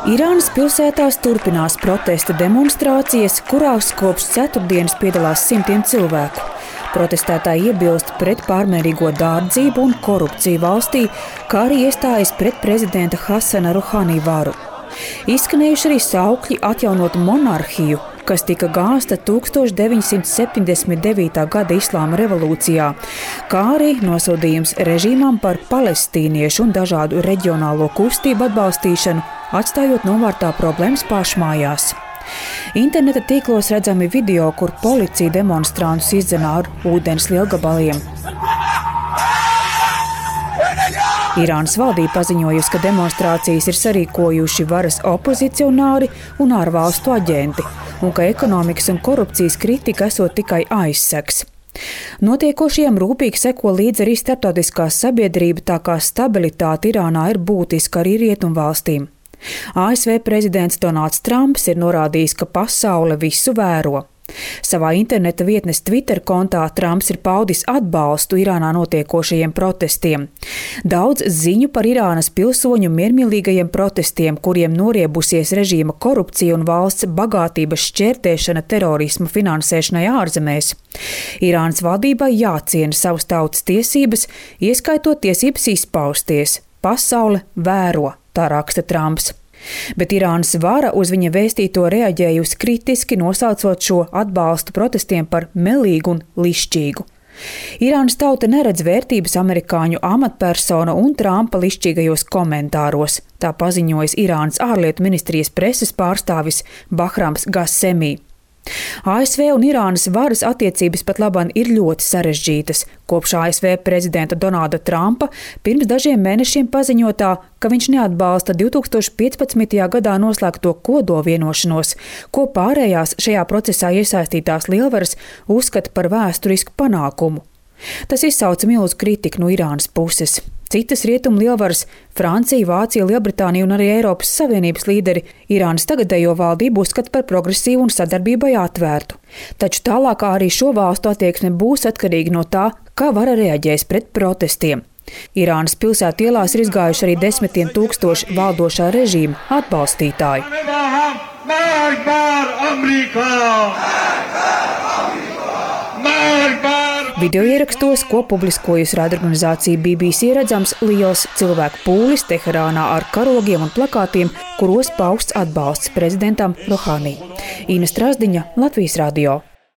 Irānas pilsētās turpinās protesta demonstrācijas, kurās kopš ceturtdienas piedalās simtiem cilvēku. Protestētāji iebilst pret pārmērīgo dārdzību un korupciju valstī, kā arī iestājas pret prezidenta Hasana Ruhani varu. Izskanējuši arī saukļi atjaunot monarhiju, kas tika gāzta 1979. gada Islāma revolūcijā, kā arī nosodījums režīmam par palestīniešu un dažādu reģionālo kustību atbalstīšanu, atstājot novārtā problēmas pašmājās. Interneta tīklos redzami video, kur policija demonstrantus izdzenā ar ūdens lielgabaliem. Irānas valdība paziņojusi, ka demonstrācijas ir sarīkojuši varas opozicionāri un ārvalstu aģenti, un ka ekonomikas un korupcijas kritika esot tikai aizsegs. Notiekošajiem rūpīgi seko līdzi arī starptautiskā sabiedrība, tā kā stabilitāte Irānā ir būtiska arī rietumvalstīm. ASV prezidents Donalds Trumps ir norādījis, ka pasaule visu vēro. Savā interneta vietnes Twitter kontā Trumps ir paudis atbalstu Irānā notiekošajiem protestiem. Daudz ziņu par Irānas pilsoņu miermīlīgajiem protestiem, kuriem noriebusies režīma korupcija un valsts bagātības šķērtēšana terorisma finansēšanai ārzemēs. Irānas valdībai jāciena savas tautas tiesības, ieskaitot tiesības izpausties. Pasaule vēro, tā raksta Trumps. Bet Irānas vara uz viņa vēstīto reaģējusi kritiski, nosaucot šo atbalstu protestiem par melīgu un lišķīgu. Irānas tauta neredz vērtības amerikāņu amatpersonu un Trumpa lišķīgajos komentāros, tā paziņojas Irānas ārlietu ministrijas preses pārstāvis Bahrams Gasemī. ASV un Irānas varas attiecības pat labāk ir ļoti sarežģītas, kopš ASV prezidenta Donalda Trumpa pirms dažiem mēnešiem paziņotā, ka viņš neatbalsta 2015. gadā noslēgto kodolvienošanos, ko pārējās šajā procesā iesaistītās lielvaras uzskata par vēsturisku panākumu. Tas izsauca milzu kritiku no Irānas puses. Citas rietumu lielvaras – Francija, Vācija, Lielbritānija un arī Eiropas Savienības līderi Irānas tagadējo valdību uzskata par progresīvu un sadarbībai atvērtu. Taču tālākā arī šo valstu attieksme būs atkarīga no tā, kā vara reaģēs pret protestiem. Irānas pilsētu ielās ir izgājuši arī desmitiem tūkstoši valdošā režīma atbalstītāji. Video ierakstos, ko publiskojusi raidorganizācija BBC, redzams liels cilvēku pūlis Teherānā ar karogiem un plakātiem, kuros pausts atbalsts prezidentam Ruhani. Ina Strasdiņa, Latvijas radio.